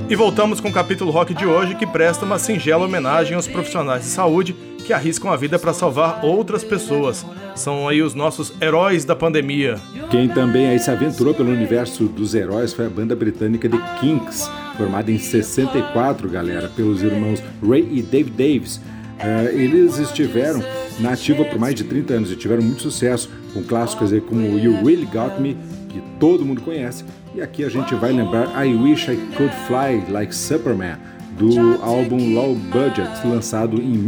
E voltamos com o capítulo rock de hoje, que presta uma singela homenagem aos profissionais de saúde que arriscam a vida para salvar outras pessoas. São aí os nossos heróis da pandemia. Quem também aí se aventurou pelo universo dos heróis foi a banda britânica The Kinks, formada em 64, galera, pelos irmãos Ray e Dave Davis. Eles estiveram na ativa por mais de 30 anos e tiveram muito sucesso com clássicos aí como You Really Got Me, que todo mundo conhece, e aqui a gente vai lembrar I Wish I Could Fly Like Superman, do álbum Low Budget, lançado em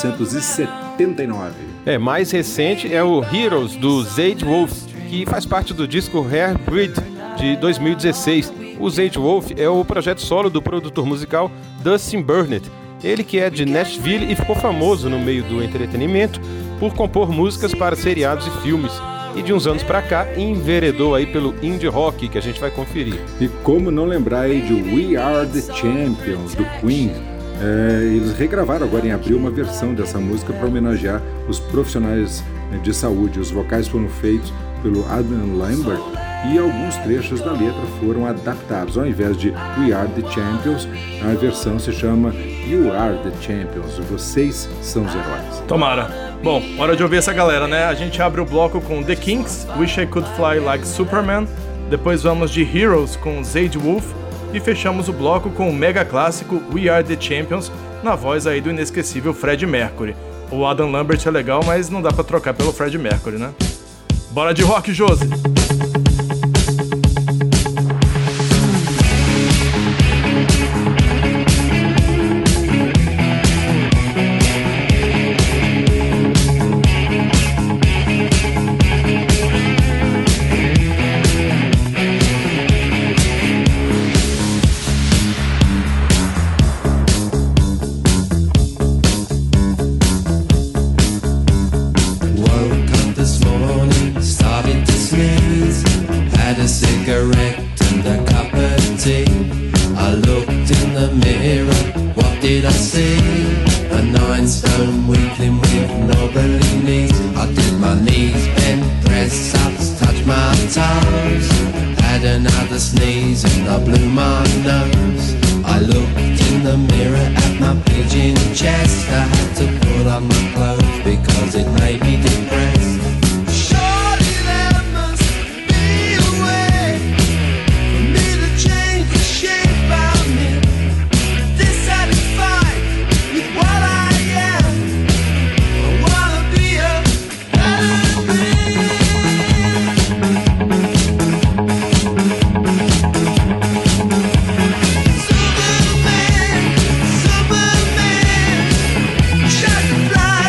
1979. Mais recente é o Heroes, do Zayde Wolf, que faz parte do disco Rare Breed, de 2016. O Zayde Wolf é o projeto solo do produtor musical Dustin Burnett, ele que é de Nashville e ficou famoso no meio do entretenimento por compor músicas para seriados e filmes. E de uns anos pra cá, enveredou aí pelo indie rock, que a gente vai conferir. E como não lembrar aí de We Are The Champions, do Queen. Eles regravaram agora em abril uma versão dessa música para homenagear os profissionais de saúde. Os vocais foram feitos pelo Adam Lambert e alguns trechos da letra foram adaptados. Ao invés de We Are The Champions, a versão se chama You Are The Champions. Vocês são os heróis. Tomara. Bom, hora de ouvir essa galera, né? A gente abre o bloco com The Kinks, Wish I Could Fly Like Superman. Depois vamos de Heroes com Zayde Wolf. E fechamos o bloco com o mega clássico We Are The Champions, na voz aí do inesquecível Freddie Mercury. O Adam Lambert é legal, mas não dá pra trocar pelo Freddie Mercury, né? Bora de rock, Josi! Fly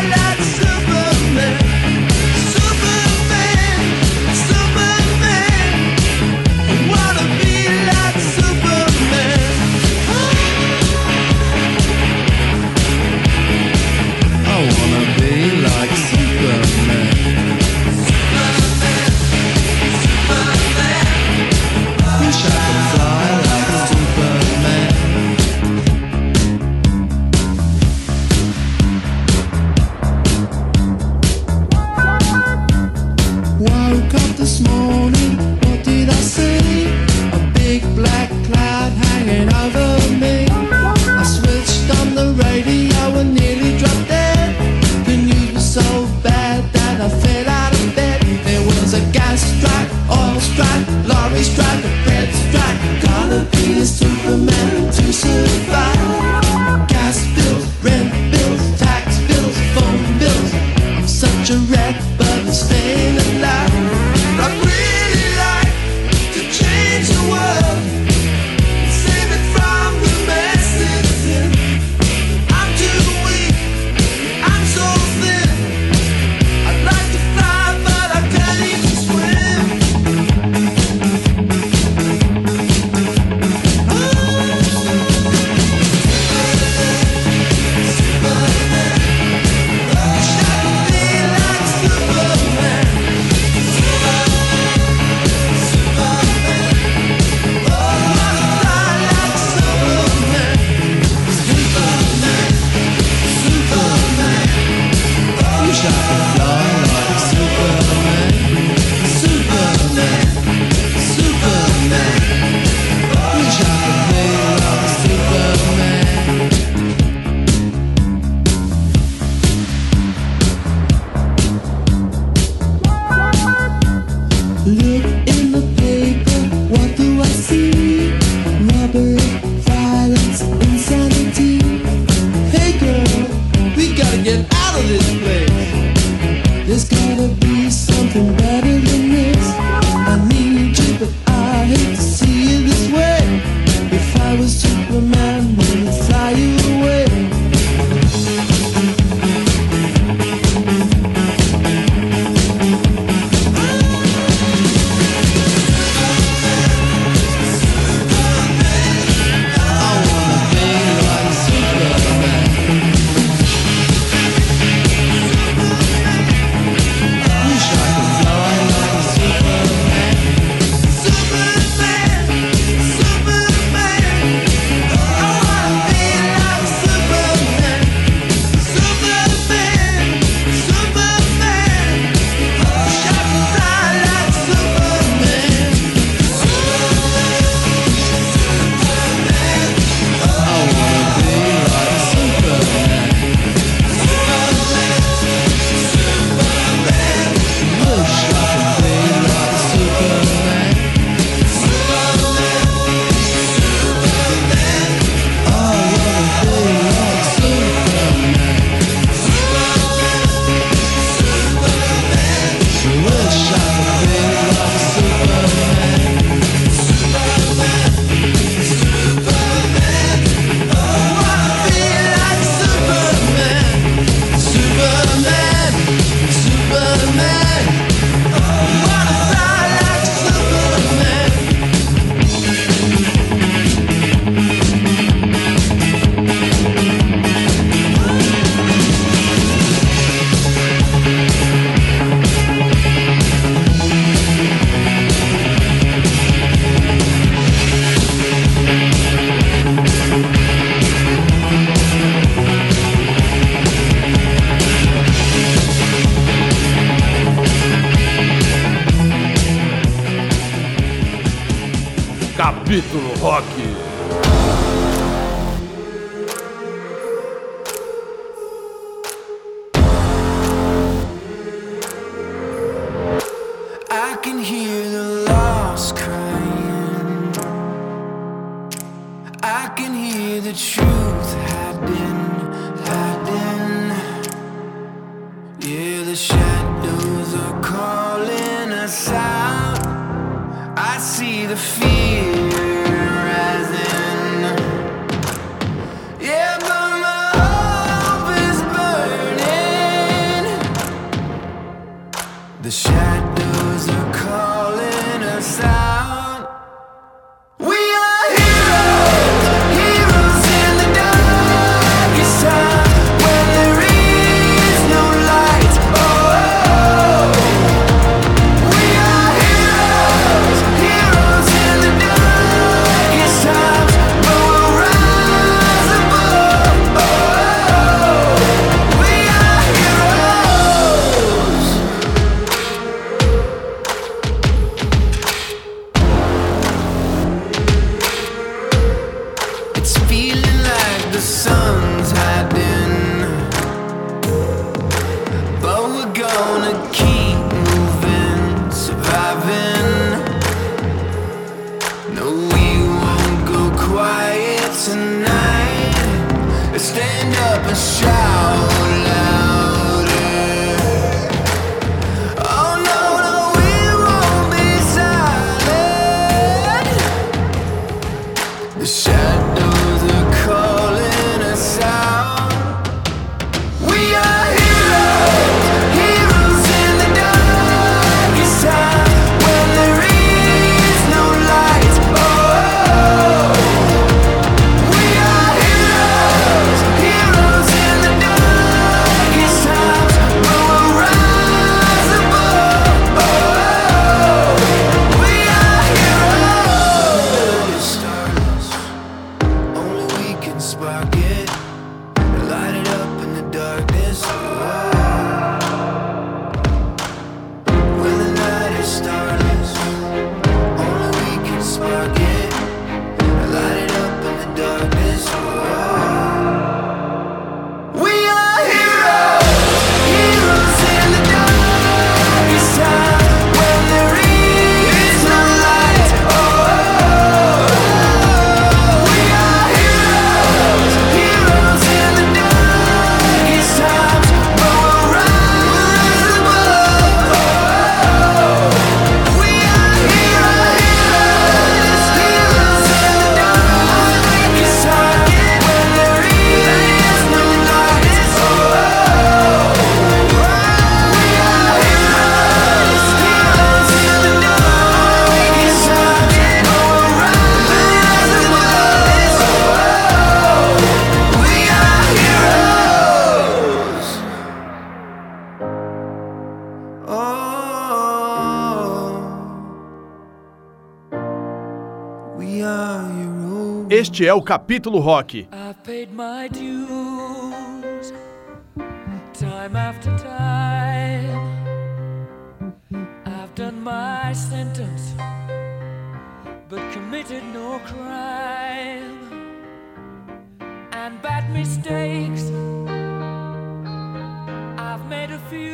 Capítulo Rock. I can hear the lost crying. I can hear the truth hiding. Yeah, the shadows are calling us out. I see the fear rising. Yeah, but my hope is burning. The shadows are calling us out. We are heroes, heroes in the darkest time, when there is no light. Oh, we are heroes, heroes in the darkest times, but we'll rise above. Oh, we are heroes. It's feeling like the sun's hiding, but we're gonna keep moving, surviving. No, we won't go quiet tonight. Stand up and shout louder. Oh no, no, we won't be silent. The shadows are calling us out. We are heroes, heroes in the darkest time, when there is no light. Oh, we are heroes, heroes in the darkest times, but we'll rise above. Oh, we are heroes. Stars, only we can spark it, light it up in the darkness. When the night is starless, only we can spark it, light it up in the darkness. We are heroes, heroes in the darkest time, when there is no light. Oh, we are heroes, heroes in the darkest times, but we'll rise above. Oh, we are heroes, heroes in the darkest time, when there is no light. Oh, we are heroes, heroes in the darkest time, but we'll rise above. We are heroes. Oh, we are heroes. Este é o Capítulo Rock. I've paid my dues time after time. I've done my sentence, but committed no crime. And bad mistakes, I've made a few.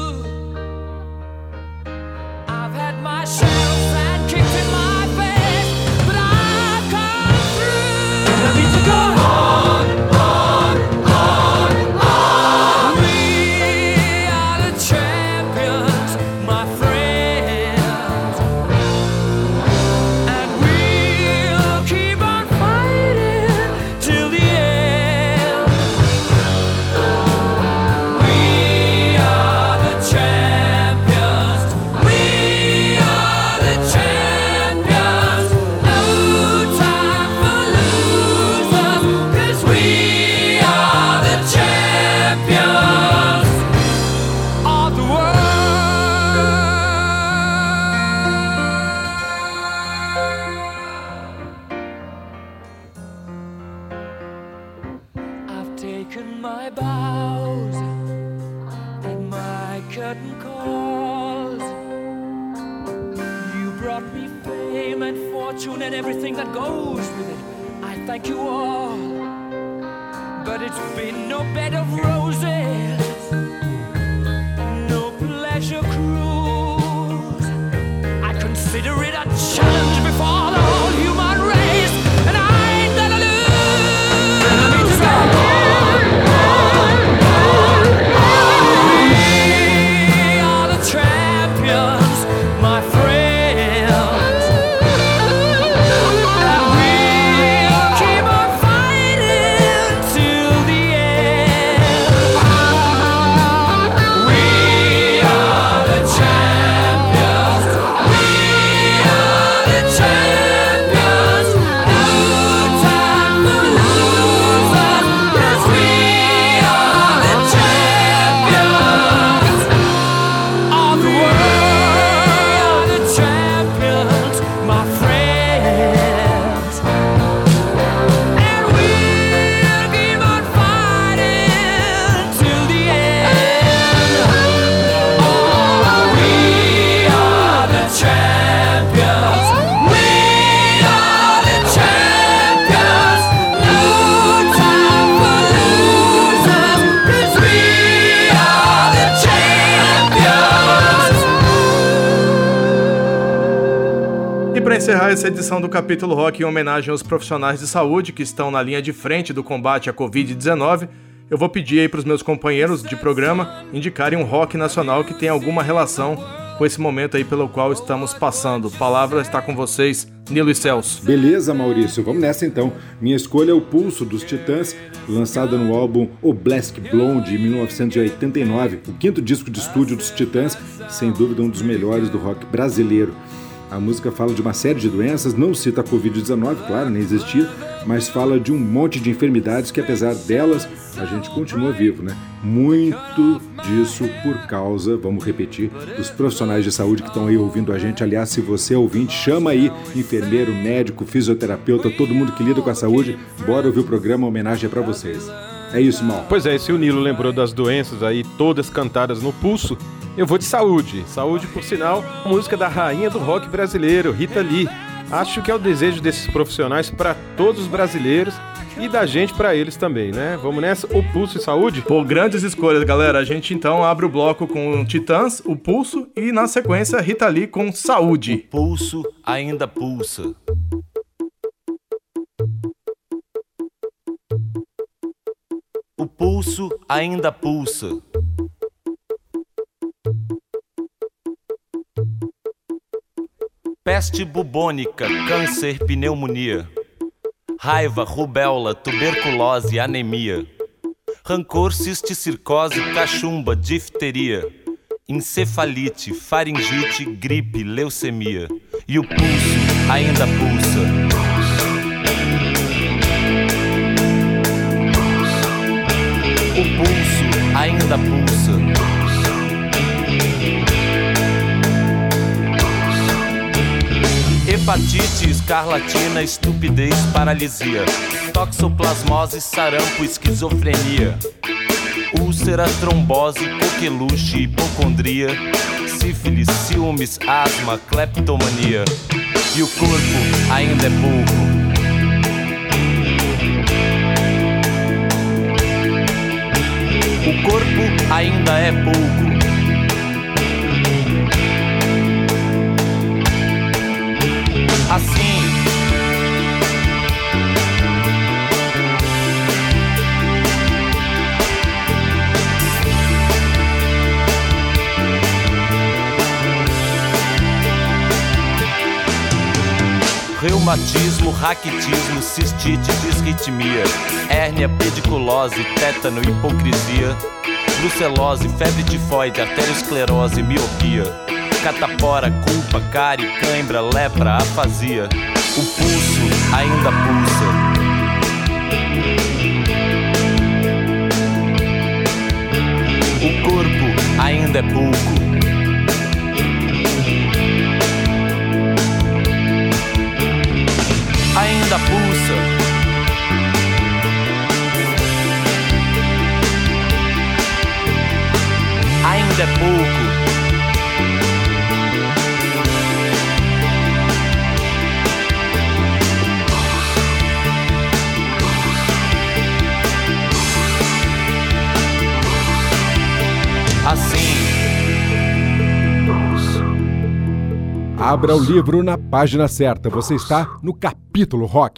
I've had my shadows and kicked in my face, but I've come through. And I need to go on, on, on, on. We are the champions, my friends, and we'll keep on fighting till the end. We are the champions. We are the champions. No time for losers, 'cause we are the champions of the world. I've taken my bows and my curtain calls. You brought me fame. fame and fortune and everything that goes with it. I thank you all, but it's been no bed of roses, no pleasure cruise. I consider it a challenge before the whole human race, and I ain't gonna lose. We are the champions, my friends, and we'll keep on fighting till the end. We are the champions. We are the champions. No time for losers, 'cause we are the champions of the world. The champions, my friends, and we'll keep on fighting till the end. Oh, we are the champions. We are the champions. No time for losers, 'cause we are the champions. E para encerrar essa edição do Capítulo Rock em homenagem aos profissionais de saúde que estão na linha de frente do combate à Covid-19, eu vou pedir aí para os meus companheiros de programa indicarem um rock nacional que tenha alguma relação com esse momento aí pelo qual estamos passando. A palavra está com vocês, Nilo e Celso. Beleza, Maurício, vamos nessa então. Minha escolha é o Pulso dos Titãs, lançado no álbum O Black Blonde, em 1989, o quinto disco de estúdio dos Titãs, sem dúvida um dos melhores do rock brasileiro. A música fala de uma série de doenças, não cita a Covid-19, claro, nem existia, mas fala de um monte de enfermidades que, apesar delas, a gente continua vivo, né? Muito disso por causa, vamos repetir, dos profissionais de saúde que estão aí ouvindo a gente. Aliás, se você é ouvinte, chama aí enfermeiro, médico, fisioterapeuta, todo mundo que lida com a saúde. Bora ouvir o programa, a homenagem é pra vocês. É isso, Mal. Pois é, se o Nilo lembrou das doenças aí, todas cantadas no pulso, eu vou de Saúde. Saúde, por sinal, música da rainha do rock brasileiro, Rita Lee. Acho que é o desejo desses profissionais para todos os brasileiros e da gente para eles também, né? Vamos nessa, o Pulso e Saúde? Pô, grandes escolhas, galera. A gente então abre o bloco com Titãs, o Pulso, e na sequência Rita Lee com Saúde. Pulso ainda pulsa. O pulso ainda pulsa. Peste bubônica, câncer, pneumonia. Raiva, rubéola, tuberculose, anemia. Rancor, cisticircose, cachumba, difteria. Encefalite, faringite, gripe, leucemia. E o pulso ainda pulsa. O pulso ainda pulsa. Hepatite, escarlatina, estupidez, paralisia. Toxoplasmose, sarampo, esquizofrenia. Úlcera, trombose, coqueluche, hipocondria. Sífilis, ciúmes, asma, cleptomania. E o corpo ainda é pouco. O corpo ainda é pouco. Assim, reumatismo, raquitismo, cistite, disritmia, hérnia, pediculose, tétano, hipocrisia, brucelose, febre tifoide, arteriosclerose, miopia, catapora, culpa, cárie, cãibra, lepra, afasia. O pulso ainda pulsa. O corpo ainda é pouco. Ainda pulsa. Ainda é pouco. Abra o livro na página certa. Você está no capítulo rock.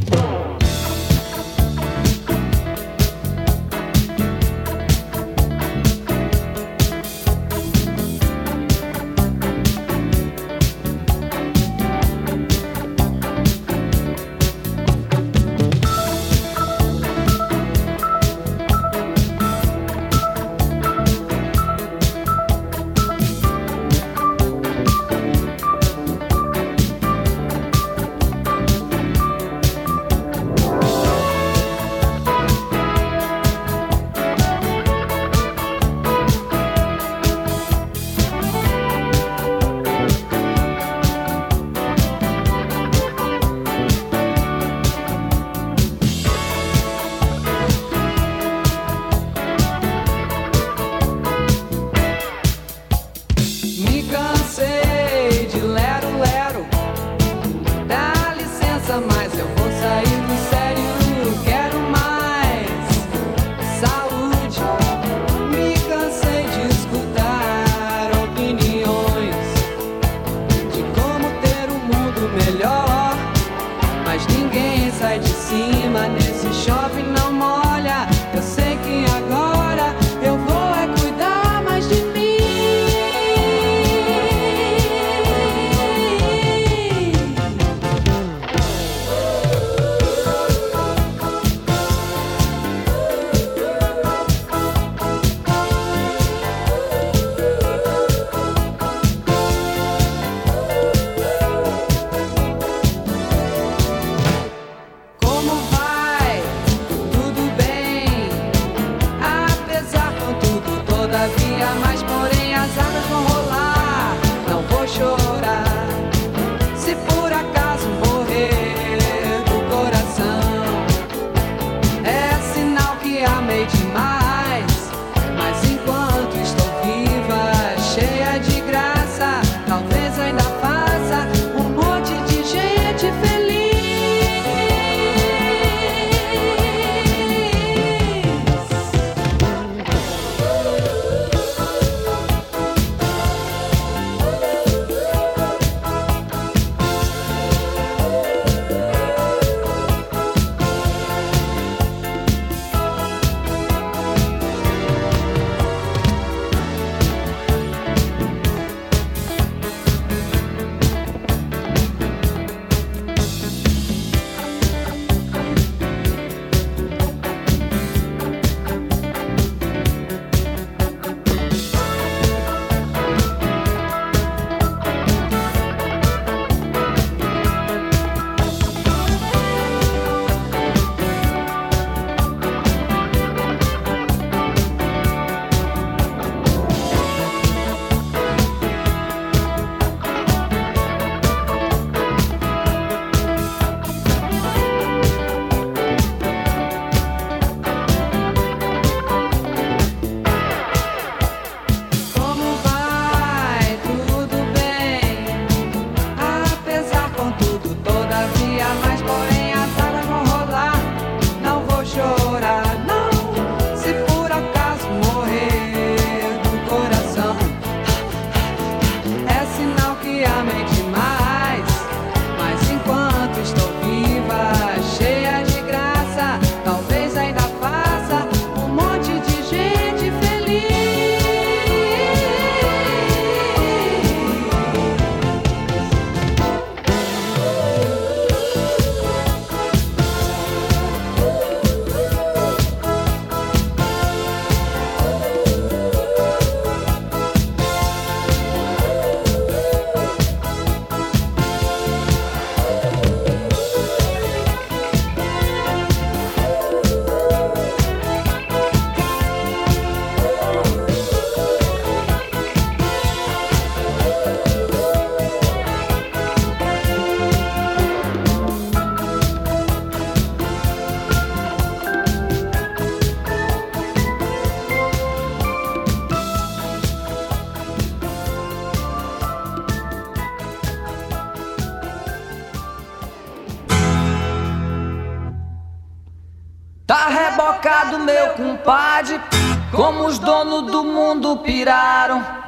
Tá rebocado meu compadre, como os donos do mundo piraram.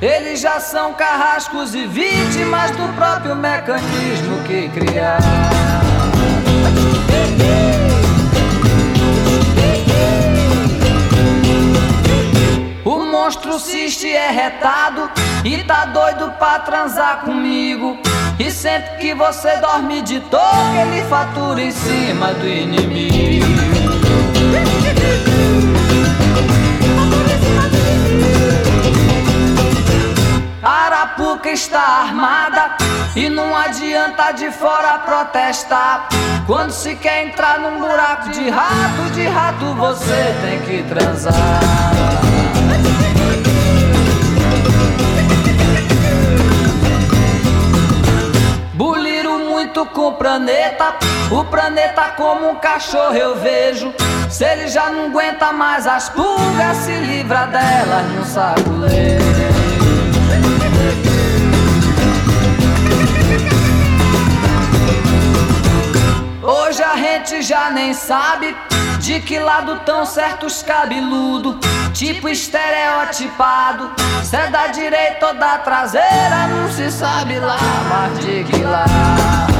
Eles já são carrascos e vítimas do próprio mecanismo que criaram. O monstro ciste é retado e tá doido pra transar comigo. E sempre que você dorme de toque, ele fatura em cima do inimigo. A Arapuca está armada e não adianta de fora protestar. Quando se quer entrar num buraco de rato você tem que transar. Buliro muito com o planeta como um cachorro eu vejo. Se ele já não aguenta mais as pulgas, se livra delas no saculeiro. Hoje a gente já nem sabe de que lado tão certos cabeludo, tipo estereotipado. Se é da direita ou da traseira, não se sabe lá, mas de que lado.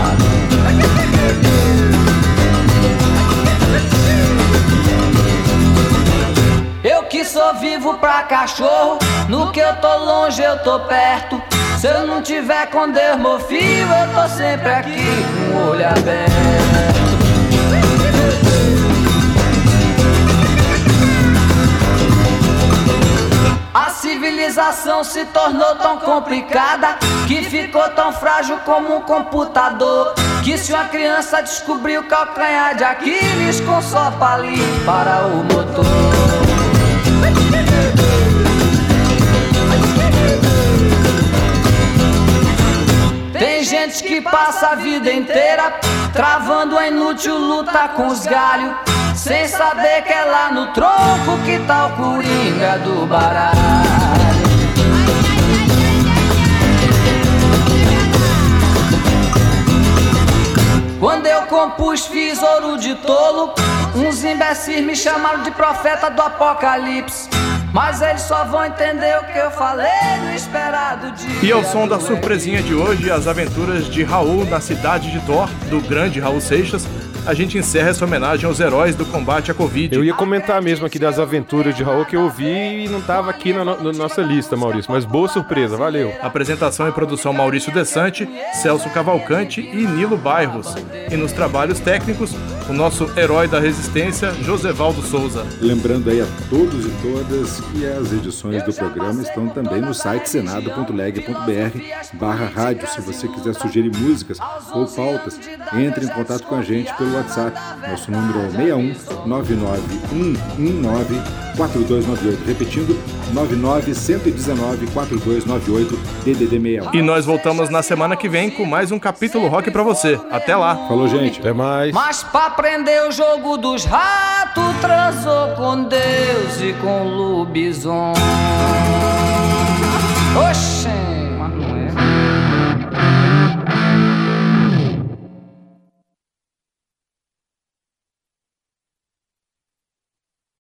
Eu que sou vivo pra cachorro, no que eu tô longe eu tô perto. Se eu não tiver com Deus, meu filho, eu tô sempre aqui com o olho aberto. A civilização se tornou tão complicada que ficou tão frágil como um computador. Que se uma criança descobrir o calcanhar de Aquiles, com só palito para o motor. Tem gente que passa a vida inteira travando a inútil luta com os galhos, sem saber que é lá no tronco que tá o coringa do baralho. Quando eu compus, fiz ouro de tolo. Uns imbecis me chamaram de profeta do apocalipse, mas eles só vão entender o que eu falei no esperado dia. E ao som da surpresinha de hoje, as aventuras de Raul na cidade de Thor, do grande Raul Seixas, a gente encerra essa homenagem aos heróis do combate à Covid. Eu ia comentar mesmo aqui das aventuras de Raul que eu vi e não estava aqui na nossa lista, Maurício, mas boa surpresa, valeu. Apresentação e produção Maurício Desante, Celso Cavalcante e Nilo Bairros. E nos trabalhos técnicos, o nosso herói da resistência, Josevaldo Souza. Lembrando aí a todos e todas que as edições do programa estão também no site senado.leg.br/rádio. Se você quiser sugerir músicas ou pautas, entre em contato com a gente pelo WhatsApp. Nosso número é 61 99119 4298. Repetindo, 99 4298 DDD 61. E nós voltamos na semana que vem com mais um capítulo rock pra você. Até lá. Falou, gente. Até mais. Mas pra aprender o jogo dos ratos, transou com Deus e com o lobisomem. Oxi.